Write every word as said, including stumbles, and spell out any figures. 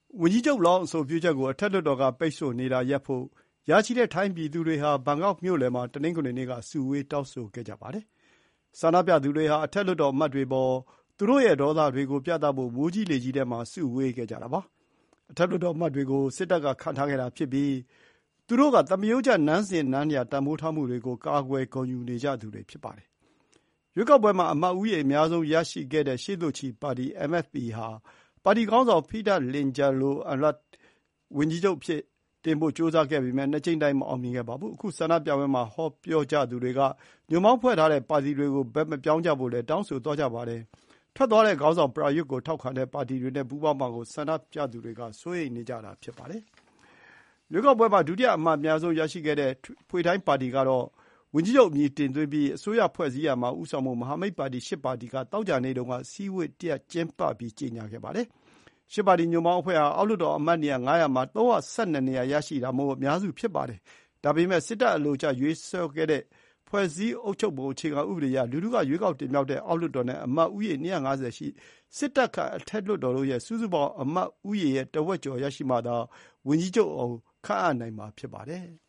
ဝန်ကြီးချုပ်လောင်းအဆိုပြုချက်ကိုအထက်လွှတ်တော်ကပိတ်ဆို့နေတာရပ်ဖို့ရာချီတဲ့ထိုင်းပြည်သူတွေဟာဘန်ကောက်မြို့လယ်မှာတနင်္ဂနွေနေ့ကစုဝေးတောင်းဆိုခဲ့ကြပါတယ်။ဆန္ဒပြသူတွေဟာအထက်လွှတ်တော်အမတ်တွေပေါ်သူတို့ရဲ့ဒေါသတွေကိုပြသဖို့မိုးကြီးလေကြီးထဲမှာစုဝေးခဲ့ကြတာပါ။အထက်လွှတ်တော်အမတ်တွေကိုစစ်တပ်ကခန့်ထားခဲ့တာဖြစ်ပြီးသူတို့ကသမရိုးကျနန်းစဉ်နန်းရာတန်ဖိုးထားမှုတွေကိုကာကွယ်ဂုဏ်ယူနေကြသူတွေဖြစ်ပါတယ်။ရွေးကောက်ပွဲမှာအမတ်ဦးရေအများဆုံးရရှိခဲ့တဲ့ရှေ့တိုးချီပါတီ အမ် အက်ဖ် ပီ ဟာပါတီခေါင်းဆောင် ဖိဒတ်လင်ဂျာလိုအလတ်ဝန်ကြီးချုပ်အဖြစ်တင်ဖို့ကြိုးစားခဲ့ပေမယ့်နှစ်ကြိမ်တိုင်မအောင်မြင်ခဲ့ပါဘူး။အခုဆန္ဒပြပွဲမှာဟောပြောကြသူတွေကညွန့်ပေါင်းဖွဲ့ထားတဲ့ပါတီတွေကိုဘက်မပြောင်းကြဖို့လည်းတောင်းဆိုသွားကြပါတယ်။ထွက်သွားတဲ့ခေါင်းဆောင်ပရာယွတ်ကိုထောက်ခံတဲ့ပါတီတွေနဲ့ပူးပေါင်းမှာကိုဆန္ဒပြသူတွေကစိုးရိမ်နေကြတာဖြစ်ပါတယ်။ရွေးကောက်ပွဲမှာဒုတိယအမတ်အများဆုံးရရှိခဲ့တဲ့ဖွေထိုင်းပါတီကတော့ဝန်ကြီးချုပ်အမည်တင်သွင်းပြီးအစိုးရဖွဲ့စည်းရာမှာဦးဆောင်ဖို့မဟာမိတ်ပါတီရှစ်ပါတီကသောကြာနေ့တုန်းကအစည်းအဝေးတရပ်ကျင်းပပြီးကြေညာခဲ့ပါတယ်။ရှစ်ပါတီညွန့်ပေါင်းအဖွဲ့ဟာအောက်လွှတ်တော်အမတ်နေရာငါးရာမှာသုံးရာ၁၂နေရာရရှိတာမို့အများစုဖြစ်ပါတယ်။ဒါပေမဲ့စစ်တပ်အလိုကျရွေးချယ်ခဲ့တဲ့ဖွဲ့စည်းအုပ်ချုပ်ပုံအခြေခံဥပဒေအရလူထုကရွေးကောက်တင်မြှောက်တဲ့အောက်လွှတ်တော်နဲ့အမတ်ဦးရေနှစ်ရာငါးဆယ်ရှိစစ်တပ်ခန့်အထက်လွှတ်တော်တို့ရဲ့စုစုပေါင်းအမတ်ဦးရေရဲ့တဝက်ကျော်ရရှိမှသာဝန်ကြီးချုပ်ကိုခန့်အပ်နိုင်မှာဖြစ်ပါတယ်။